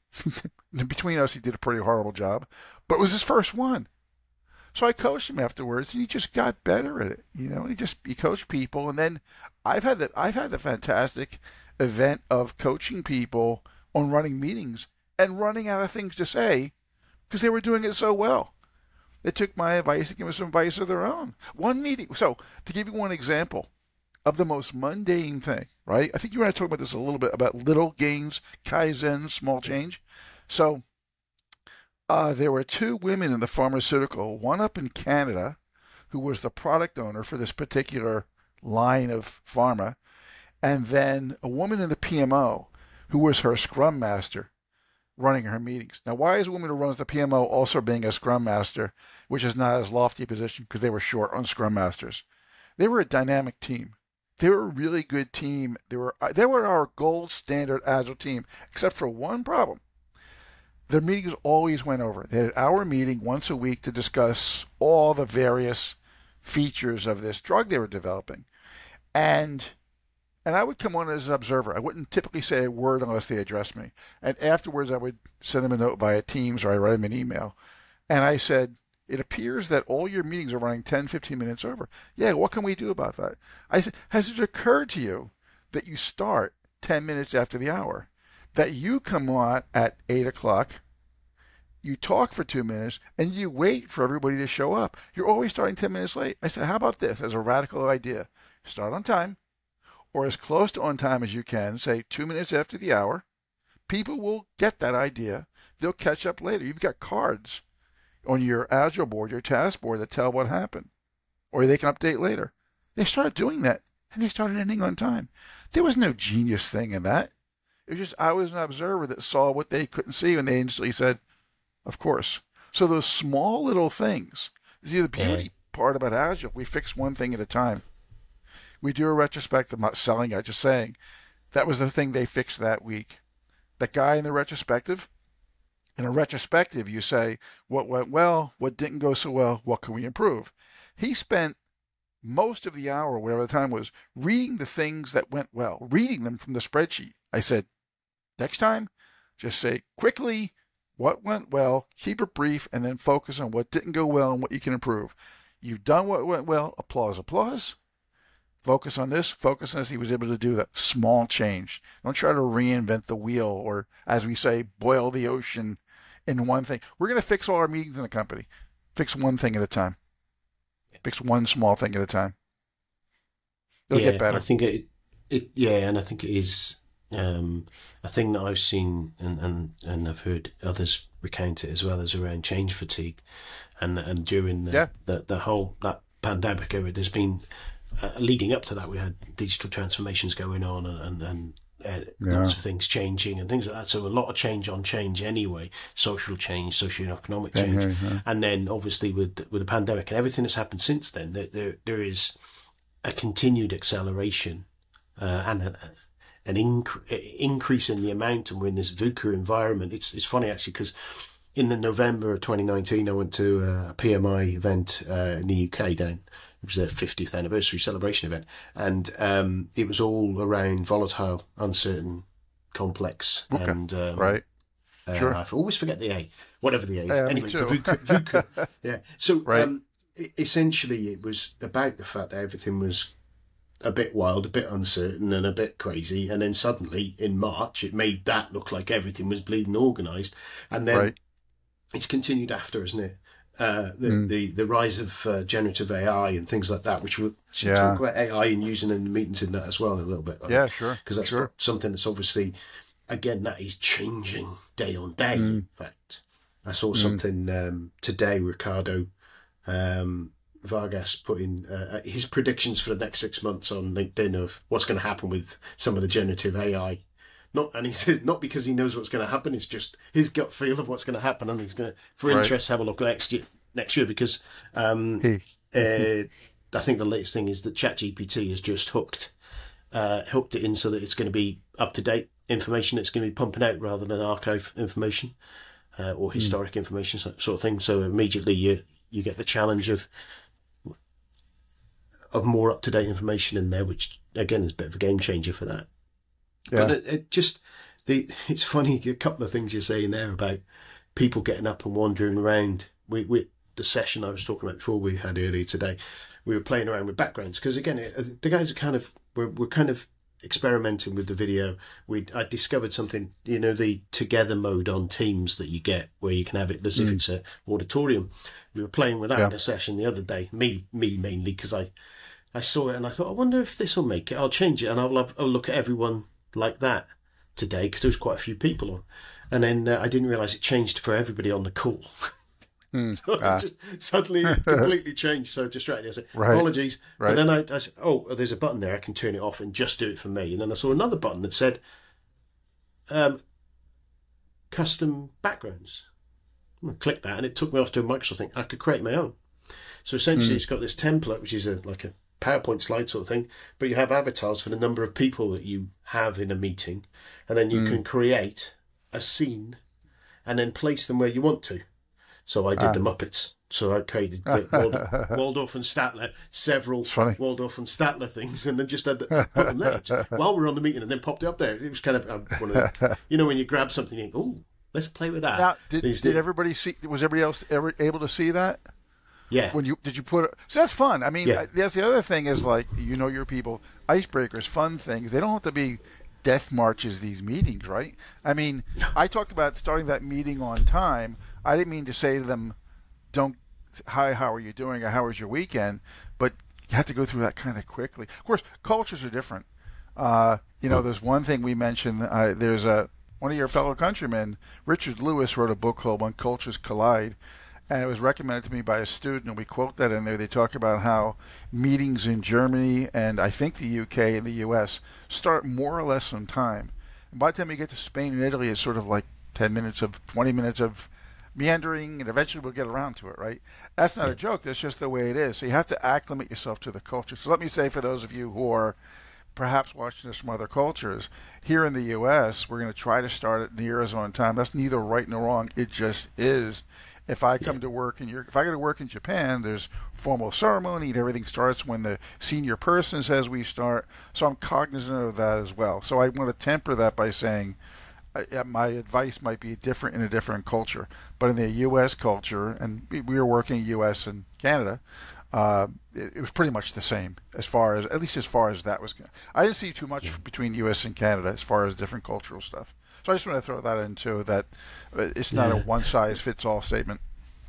Between us, he did a pretty horrible job, but it was his first one. So I coached him afterwards, and he just got better at it. You know, he just he coached people, and then I've had the I've had the fantastic event of coaching people on running meetings and running out of things to say because they were doing it so well. They took my advice and gave me some advice of their own. One meeting. So to give you one example of the most mundane thing, right? I think you and I talked about this a little bit, about little gains, Kaizen, small change. So uh, there were two women in the pharmaceutical, one up in Canada, who was the product owner for this particular line of pharma, and then a woman in the P M O who was her scrum master, running her meetings. Now, why is a woman who runs the P M O also being a scrum master, which is not as lofty a position? Because they were short on scrum masters. They were a dynamic team. They were a really good team. They were they were our gold standard Agile team, except for one problem. Their meetings always went over. They had an hour meeting once a week to discuss all the various features of this drug they were developing. And And I would come on as an observer. I wouldn't typically say a word unless they addressed me. And afterwards, I would send them a note via Teams, or I write them an email. And I said, it appears that all your meetings are running ten, fifteen minutes over. Yeah, what can we do about that? I said, has it occurred to you that you start ten minutes after the hour? That you come on at eight o'clock, you talk for two minutes, and you wait for everybody to show up. You're always starting ten minutes late. I said, how about this as a radical idea? Start on time, or as close to on time as you can, say two minutes after the hour. People will get that idea. They'll catch up later. You've got cards on your Agile board, your task board, that tell what happened, or they can update later. They started doing that, and they started ending on time. There was no genius thing in that. It was just I was an observer that saw what they couldn't see, and they instantly said, of course. So those small little things, see, the beauty yeah. part about Agile, we fix one thing at a time. We do a retrospective. I'm not selling it, just saying that was the thing they fixed that week. That guy in the retrospective, in a retrospective, you say what went well, what didn't go so well, what can we improve? He spent most of the hour, whatever the time was, reading the things that went well, reading them from the spreadsheet. I said, next time, just say quickly what went well, keep it brief, and then focus on what didn't go well and what you can improve. You've done what went well, applause, applause. Focus on this, focus on this. He was able to do that small change. Don't try to reinvent the wheel, or, as we say, boil the ocean in one thing. We're going to fix all our meetings in the company. Fix one thing at a time. Fix one small thing at a time. It'll yeah, get better. I think it, it, yeah, and I think it is um, a thing that I've seen and, and, and I've heard others recount it as well, as around change fatigue. And and during the, yeah. the, the whole, that pandemic era, there's been, Uh, leading up to that, we had digital transformations going on, and, and, and uh, yeah. lots of things changing and things like that. So a lot of change on change anyway, social change, socio-economic change. Yeah, yeah, yeah. And then obviously with with the pandemic and everything that's happened since then, there there, there is a continued acceleration uh, and a, an inc- increase in the amount, and we're in this VUCA environment. It's, it's funny actually, because in the November of twenty nineteen, I went to a P M I event uh, in the U K down It was their fiftieth anniversary celebration event, and um, it was all around volatile, uncertain, complex, okay. and um, right. Uh, sure. I always forget the A, whatever the A is. Yeah, anyway, me too. VUCA, VUCA. Yeah. So right. um, essentially, it was about the fact that everything was a bit wild, a bit uncertain, and a bit crazy. And then suddenly, in March, it made that look like everything was bleeding organised. And then right. it's continued after, isn't it? Uh, the, mm. the the rise of uh, generative A I and things like that, which we'll yeah. talk about A I and using in the meetings in that as well in a little bit. Yeah, sure. Because that's sure. something that's obviously, again, that is changing day on day. Mm. In fact, I saw mm. something um, today. Ricardo um, Vargas put in uh, his predictions for the next six months on LinkedIn of what's going to happen with some of the generative A I. Not, and he says not because he knows what's going to happen. It's just his gut feel of what's going to happen, and he's going to, for right. interest, have a look next year. Next year, because um, he. uh, I think the latest thing is that ChatGPT has just hooked uh, hooked it in so that it's going to be up to date information. It's going to be pumping out rather than archive information uh, or historic mm. information, sort of thing. So immediately you you get the challenge of of more up to date information in there, which again is a bit of a game changer for that. Yeah. But it, it just the it's funny, a couple of things you're saying there about people getting up and wandering around. We we the session I was talking about before we had earlier today, we were playing around with backgrounds because again it, the guys are kind of we're we're kind of experimenting with the video. We I discovered something, you know, the together mode on Teams that you get where you can have it as mm. if it's a auditorium. We were playing with that yeah. in a session the other day. Me me mainly because I I saw it and I thought I wonder if this will make it. I'll change it and I'll have, I'll look at everyone like that today because there was quite a few people on, and then uh, I didn't realise it changed for everybody on the call. Mm, so it uh. just suddenly completely changed. So distracted. I said, right, apologies. Right. But then I, I said, oh, there's a button there. I can turn it off and just do it for me. And then I saw another button that said, um, custom backgrounds. I clicked that and it took me off to a Microsoft thing. I could create my own. So essentially mm. it's got this template, which is a like a PowerPoint slide sort of thing, but you have avatars for the number of people that you have in a meeting. And then you mm. can create a scene and then place them where you want to. So I did ah. the Muppets. So I created the Wald- Waldorf and Statler, several Waldorf and Statler things, and then just had the, put them there while we were on the meeting, and then popped it up there. It was kind of um, one of the, you know, when you grab something, you think, oh, let's play with that. Now, did, did days. everybody see? Was everybody else ever able to see that? Yeah. When you did you put it? So that's fun. I mean, yeah. that's the other thing is like you know your people icebreakers, fun things. They don't have to be death marches. These meetings, right? I mean, I talked about starting that meeting on time. I didn't mean to say to them, don't, hi, how are you doing, or how was your weekend? But you have to go through that kind of quickly. Of course, cultures are different. Uh, you know, there's one thing we mentioned, uh, there's a, one of your fellow countrymen, Richard Lewis, wrote a book called When Cultures Collide, and it was recommended to me by a student, and we quote that in there. They talk about how meetings in Germany and I think the U K and the U S start more or less on time. And by the time you get to Spain and Italy, it's sort of like ten minutes of, twenty minutes of meandering, and eventually we'll get around to it, right? That's not yeah. a joke. That's just the way it is. So you have to acclimate yourself to the culture. So let me say, for those of you who are perhaps watching this from other cultures, here in the U S, we're going to try to start at near as on time. That's neither right nor wrong. It just is. If I come yeah. to work in your, if I go to work in Japan, there's formal ceremony and everything starts when the senior person says we start. So I'm cognizant of that as well. So I want to temper that by saying, Uh, my advice might be different in a different culture, but in the U S culture, and we, we were working U S and Canada, uh, it, it was pretty much the same as far as, at least as far as that was. I didn't see too much yeah. between U S and Canada as far as different cultural stuff. So I just want to throw that in too, that it's not yeah. a one-size-fits-all statement.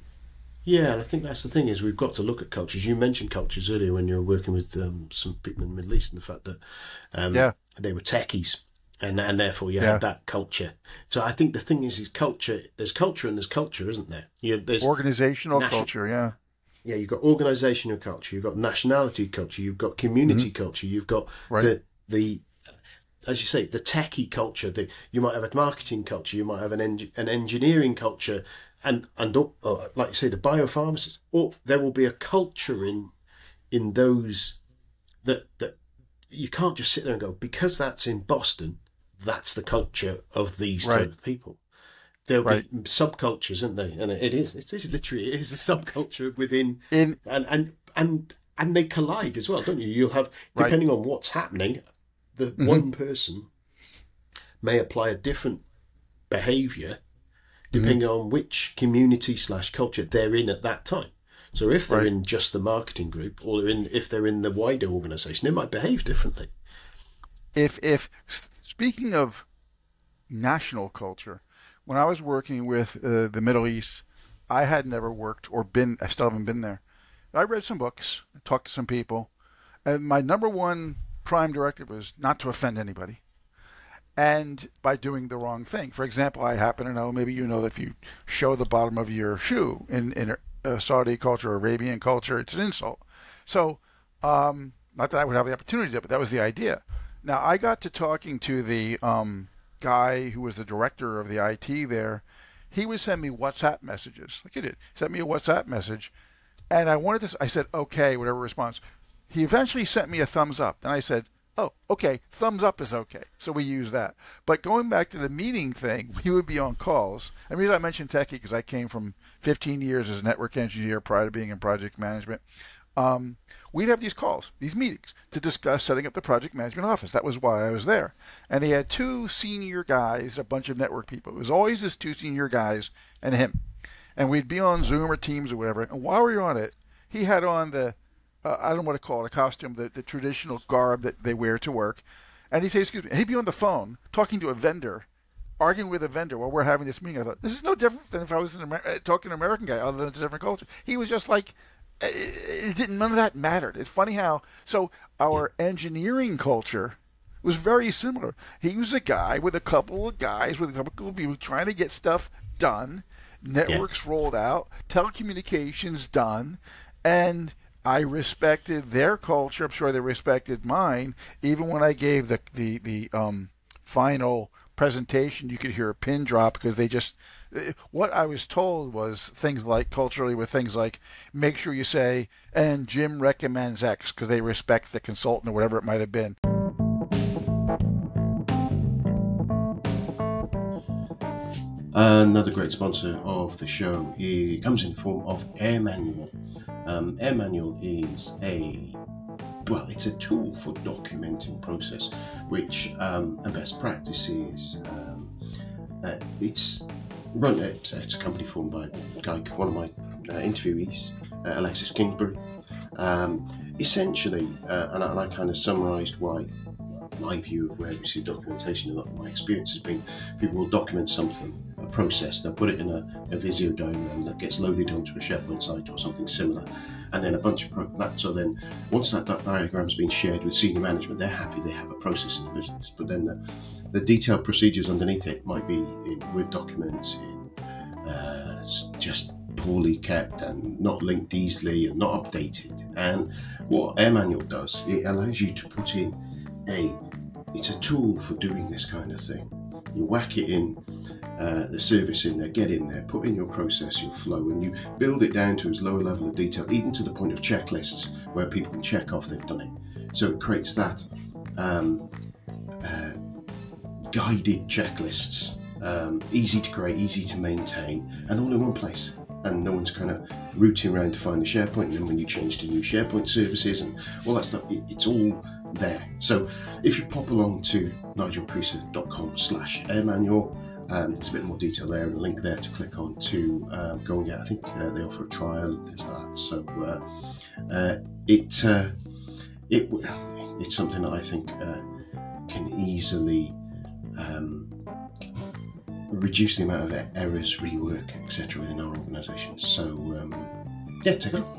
Yeah, and I think that's the thing is we've got to look at cultures. You mentioned cultures earlier when you were working with um, some people in the Middle East and the fact that um, yeah. they were techies. And and therefore you yeah. have that culture. So I think the thing is, is culture. There's culture and there's culture, isn't there? You know, there's organizational nation- culture. Yeah, yeah. You've got organizational culture. You've got nationality culture. You've got community mm-hmm. culture. You've got right. the the as you say, the techie culture. The, you might have a marketing culture. You might have an en- an engineering culture, and and oh, like you say, the biopharmacists. Or there will be a culture in in those that that you can't just sit there and go, because that's in Boston. That's the culture of these right. type of people. There'll right. be subcultures, isn't there? And it is. It is literally it is a subculture within. In and and and and they collide as well, don't you? You'll have, depending right. on what's happening, the mm-hmm. one person may apply a different behaviour depending mm-hmm. on which community slash culture they're in at that time. So if they're right. in just the marketing group, or in if they're in the wider organisation, they might behave differently. If if speaking of national culture, when I was working with uh, the Middle East, I had never worked or been. I still haven't been there. I read some books, talked to some people, and my number one prime directive was not to offend anybody, and by doing the wrong thing. For example, I happen to know, maybe you know, that if you show the bottom of your shoe in in uh, Saudi culture or Arabian culture, it's an insult. So, um, not that I would have the opportunity to, but that was the idea. Now, I got to talking to the um, guy who was the director of the I T there. He would send me WhatsApp messages, like he did. He sent me a WhatsApp message, and I wanted to. I said, okay, whatever response. He eventually sent me a thumbs up. Then I said, oh, okay, thumbs up is okay. So we use that. But going back to the meeting thing, we would be on calls. And the reason I mentioned techie, because I came from fifteen years as a network engineer prior to being in project management. Um, we'd have these calls, these meetings, to discuss setting up the project management office. That was why I was there. And he had two senior guys, a bunch of network people. It was always this two senior guys and him. And we'd be on Zoom or Teams or whatever. And while we were on it, he had on the, uh, I don't know what to call it, a costume, the, the traditional garb that they wear to work. And he'd say, excuse me, he'd be on the phone talking to a vendor, arguing with a vendor while we're having this meeting. I thought, this is no different than if I was an Amer- talking to an American guy, other than it's a different culture. He was just like, it didn't, none of that mattered. It's funny how, so our engineering culture was very similar. He was a guy with a couple of guys, with a couple of people trying to get stuff done, networks yeah. rolled out, telecommunications done, and I respected their culture. I'm sure they respected mine. Even when I gave the, the, the um, final presentation, you could hear a pin drop because they just, what I was told was things like, culturally, with things like, make sure you say, and Jim recommends X, because they respect the consultant or whatever it might have been. Another great sponsor of the show, it comes in the form of AirManual. Um, AirManual is a, well, it's a tool for documenting process, which, um, and best practices, um, uh, it's run, it's, it's a company formed by a guy, one of my uh, interviewees, uh, Alexis Kingsbury. Um, essentially, uh, and I, and I kind of summarised why my view of where we see documentation, a lot of my experience has been people will document something, a process, they'll put it in a, a Visio diagram that gets loaded onto a SharePoint site or something similar, and then a bunch of pro- that. So then once that diagram's been shared with senior management, they're happy they have a process in the business. But then the, the detailed procedures underneath it might be in Word documents, in uh, just poorly kept and not linked easily and not updated. And what AirManual does, it allows you to put in a, it's a tool for doing this kind of thing. You whack it in, uh, the service in there, get in there, put in your process, your flow, and you build it down to as low a level of detail, even to the point of checklists where people can check off they've done it. So it creates that um, uh, guided checklists, um, easy to create, easy to maintain, and all in one place. And no one's kind of rooting around to find the SharePoint, and then when you change to new SharePoint services and all that stuff, it, it's all there. So if you pop along to nigelpriester.com slash airmanual, um, there's a bit more detail there and a link there to click on to um, go and get. I think uh, they offer a trial and things like that. So uh, uh, it uh, it it's something that I think uh, can easily um, reduce the amount of errors, rework, et cetera within our organisations. So um, yeah, take a look.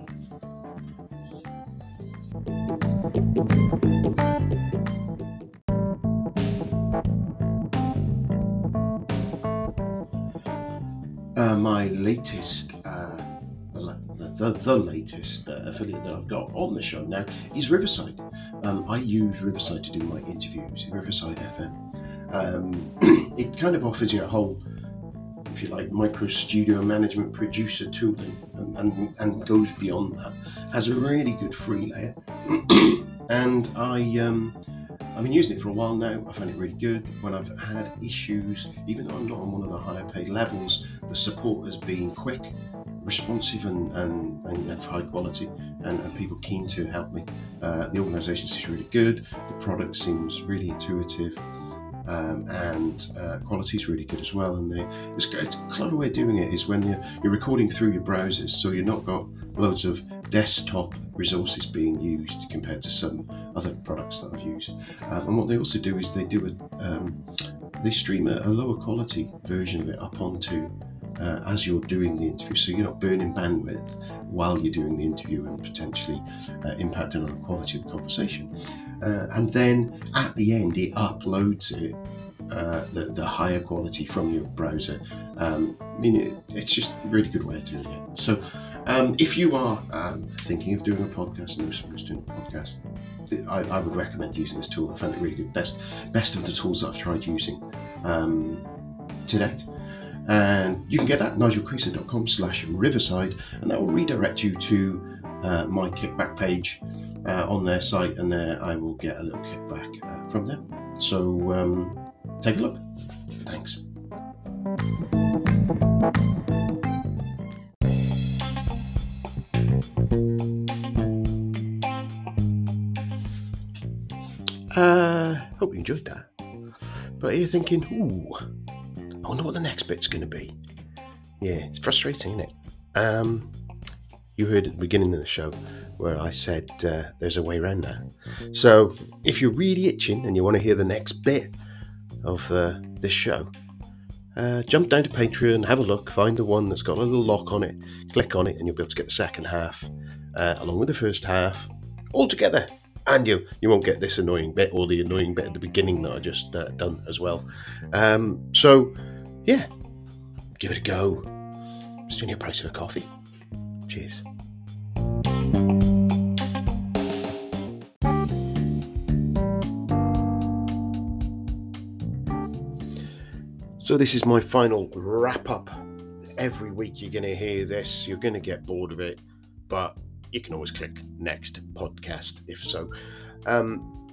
Uh, my latest, uh, the, the, the latest uh, affiliate that I've got on the show now is Riverside. Um, I use Riverside to do my interviews, Riverside F M. Um, it kind of offers you a whole, if you like, micro studio management producer tooling, and, and, and goes beyond that. Has a really good free layer, and I um, I've been using it for a while now. I find it really good. When I've had issues, even though I'm not on one of the higher paid levels, the support has been quick responsive and, and, and of high quality, and, and people keen to help me. Uh, the organisation seems really good, the product seems really intuitive, um, and uh, quality is really good as well. And they, it's, it's a clever way of doing it is when you're, you're recording through your browsers, so you've not got loads of desktop resources being used compared to some other products that I've used. Um, and what they also do is they do a, um, they stream a, a lower quality version of it up onto uh, as you're doing the interview, so you're not burning bandwidth while you're doing the interview and potentially uh, impacting on the quality of the conversation. Uh, and then at the end, it uploads it. Uh, the, the higher quality from your browser. Um, I mean, it, it's just a really good way of doing it. So um, if you are um, thinking of doing a podcast and know someone who's doing a podcast, I, I would recommend using this tool. I found it really good. Best, best of the tools that I've tried using um, to date. And you can get that at nigelcreaser.com slash riverside, and that will redirect you to uh, my kickback page uh, on their site, and there I will get a little kickback uh, from them. So um, take a look. Thanks. Uh, hope you enjoyed that. But you're thinking, ooh, I wonder what the next bit's going to be. Yeah, it's frustrating, isn't it? Um, you heard at the beginning of the show where I said uh, there's a way around that. So if you're really itching and you want to hear the next bit of uh, this show, uh, jump down to Patreon, have a look, find the one that's got a little lock on it, click on it, and you'll be able to get the second half uh, along with the first half all together. And you you won't get this annoying bit or the annoying bit at the beginning that I just uh, done as well. Um, so yeah, give it a go. It's only a price of a coffee. Cheers. So this is my final wrap up. Every week you're going to hear this. You're going to get bored of it, but you can always click next podcast if so. Um,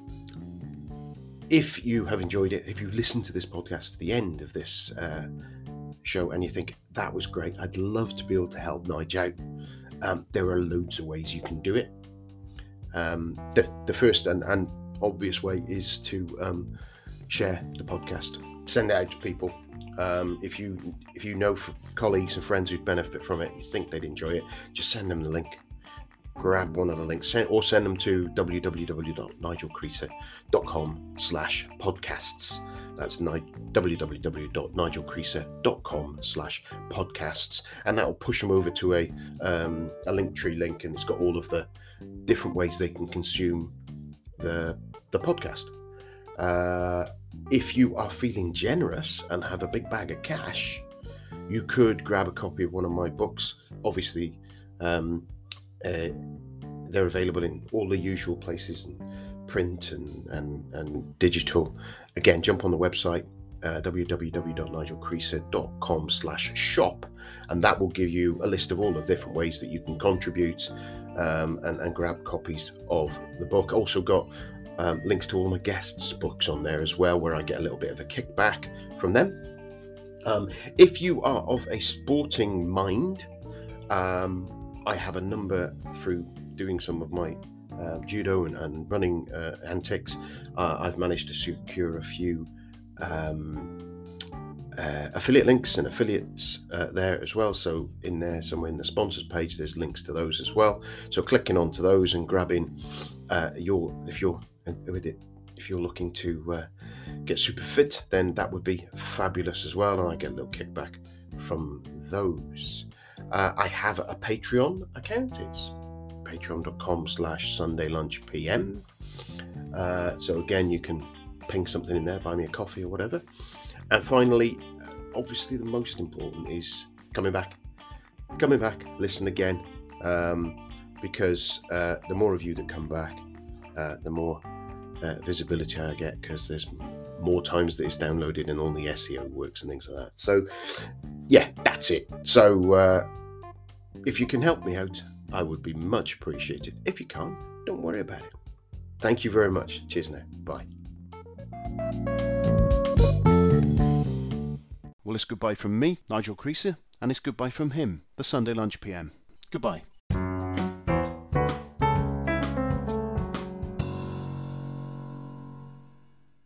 if you have enjoyed it, if you listen to this podcast to the end of this uh, show and you think that was great, I'd love to be able to help Nige out. Um, there are loads of ways you can do it. Um, the, the first and, and obvious way is to um, share the podcast. Send it out to people. Um, if you if you know colleagues and friends who'd benefit from it, you think they'd enjoy it, just send them the link. Grab one of the links, send, or send them to www.nigelcreaser.com slash podcasts. That's ni- www.nigelcreaser.com slash podcasts, and that will push them over to a um, a Linktree link, and it's got all of the different ways they can consume the the podcast. Uh, if you are feeling generous and have a big bag of cash, you could grab a copy of one of my books. Obviously, um, uh, they're available in all the usual places, in print and, and, and digital. Again, jump on the website, uh, www.nigelcreaser.com slash shop, and that will give you a list of all the different ways that you can contribute um, and, and grab copies of the book. Also got Um, links to all my guests' books on there as well, where I get a little bit of a kickback from them. Um, if you are of a sporting mind, um, I have a number through doing some of my uh, judo and, and running uh, antics. Uh, I've managed to secure a few um, uh, affiliate links and affiliates uh, there as well. So in there, somewhere in the sponsors page, there's links to those as well. So clicking onto those and grabbing uh, your, if you're with it, if you're looking to uh, get super fit, then that would be fabulous as well, and I get a little kickback from those. Uh, I have a Patreon account. It's patreon.com slash Sunday Lunch PM. Uh, so again, you can ping something in there, buy me a coffee or whatever. And finally, obviously the most important is coming back. Coming back, listen again, um, because uh, the more of you that come back, uh, the more uh, visibility I get, because there's more times that it's downloaded and all the S E O works and things like that. So yeah, that's it. So uh, if you can help me out, I would be much appreciated. If you can't, don't worry about it. Thank you very much. Cheers now. Bye. Well, it's goodbye from me, Nigel Creaser, and it's goodbye from him, the Sunday Lunch P M. Goodbye.